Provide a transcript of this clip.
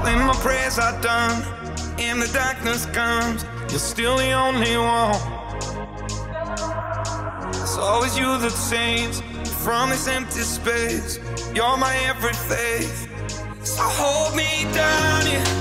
When my prayers are done and the darkness comes, you're still the only one. It's always you that saves from this empty space. You're my every faith. So hold me down, yeah.